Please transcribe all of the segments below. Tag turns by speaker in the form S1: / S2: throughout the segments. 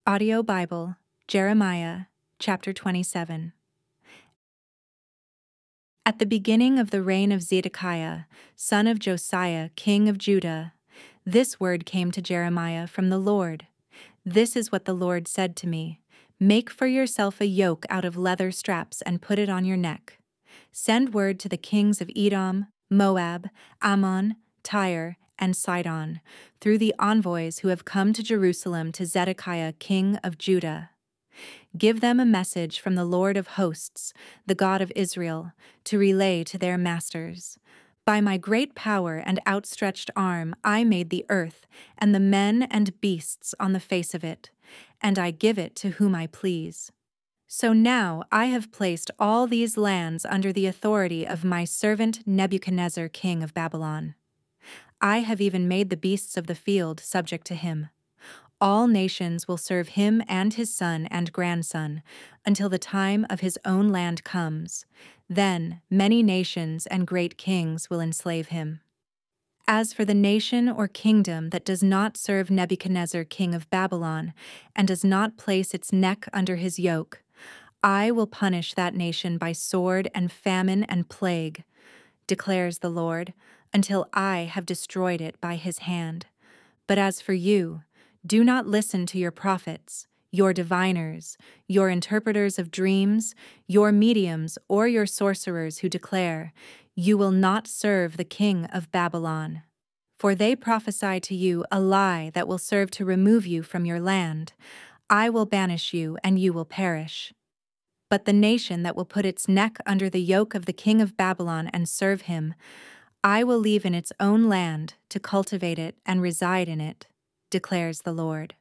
S1: Audio Bible, Jeremiah, chapter 27. At the beginning of the reign of Zedekiah, son of Josiah, king of Judah, this word came to Jeremiah from the Lord. This is what the Lord said to me: Make for yourself a yoke out of leather straps and put it on your neck. Send word to the kings of Edom, Moab, Ammon, Tyre, and Sidon, through the envoys who have come to Jerusalem to Zedekiah, king of Judah. Give them a message from the Lord of hosts, the God of Israel, to relay to their masters. By my great power and outstretched arm I made the earth and the men and beasts on the face of it, and I give it to whom I please. So now I have placed all these lands under the authority of my servant Nebuchadnezzar, king of Babylon. I have even made the beasts of the field subject to him. All nations will serve him and his son and grandson until the time of his own land comes. Then many nations and great kings will enslave him. As for the nation or kingdom that does not serve Nebuchadnezzar, king of Babylon, and does not place its neck under his yoke, I will punish that nation by sword and famine and plague, declares the Lord, until I have destroyed it by his hand. But as for you, do not listen to your prophets, your diviners, your interpreters of dreams, your mediums, or your sorcerers who declare, You will not serve the king of Babylon. For they prophesy to you a lie that will serve to remove you from your land. I will banish you, and you will perish. But the nation that will put its neck under the yoke of the king of Babylon and serve him, I will leave in its own land to cultivate it and reside in it, declares the Lord.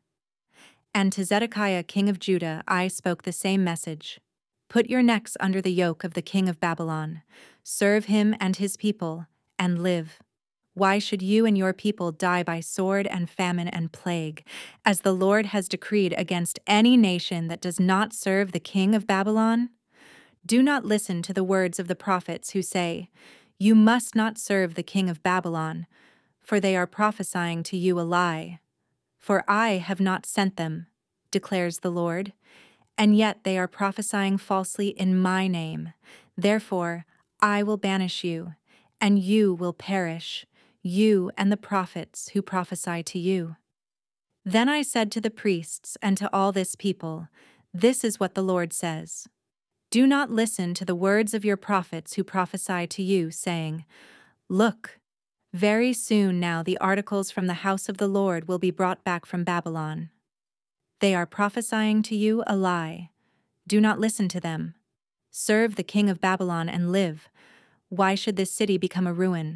S1: And to Zedekiah, king of Judah, I spoke the same message. Put your necks under the yoke of the king of Babylon. Serve him and his people, and live. Why should you and your people die by sword and famine and plague, as the Lord has decreed against any nation that does not serve the king of Babylon? Do not listen to the words of the prophets who say, You must not serve the king of Babylon, for they are prophesying to you a lie. For I have not sent them, declares the Lord, and yet they are prophesying falsely in my name. Therefore, I will banish you, and you will perish, you and the prophets who prophesy to you. Then I said to the priests and to all this people, This is what the Lord says. Do not listen to the words of your prophets who prophesy to you, saying, Look, very soon now the articles from the house of the Lord will be brought back from Babylon. They are prophesying to you a lie. Do not listen to them. Serve the king of Babylon and live. Why should this city become a ruin?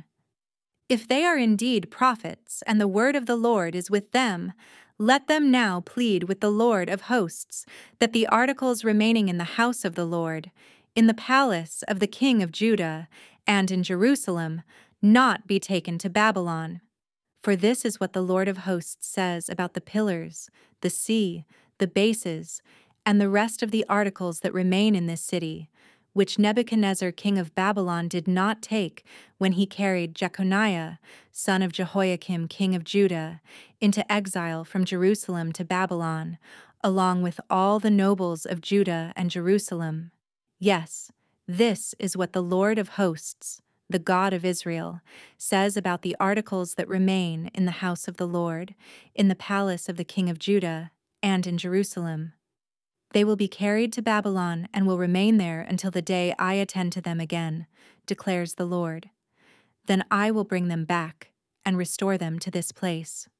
S1: If they are indeed prophets, and the word of the Lord is with them, let them now plead with the Lord of hosts that the articles remaining in the house of the Lord, in the palace of the king of Judah, and in Jerusalem, not be taken to Babylon. For this is what the Lord of hosts says about the pillars, the sea, the bases, and the rest of the articles that remain in this city, which Nebuchadnezzar king of Babylon did not take when he carried Jeconiah, son of Jehoiakim king of Judah, into exile from Jerusalem to Babylon, along with all the nobles of Judah and Jerusalem. Yes, this is what the Lord of hosts, the God of Israel, says about the articles that remain in the house of the Lord, in the palace of the king of Judah, and in Jerusalem. They will be carried to Babylon and will remain there until the day I attend to them again, declares the Lord. Then I will bring them back and restore them to this place.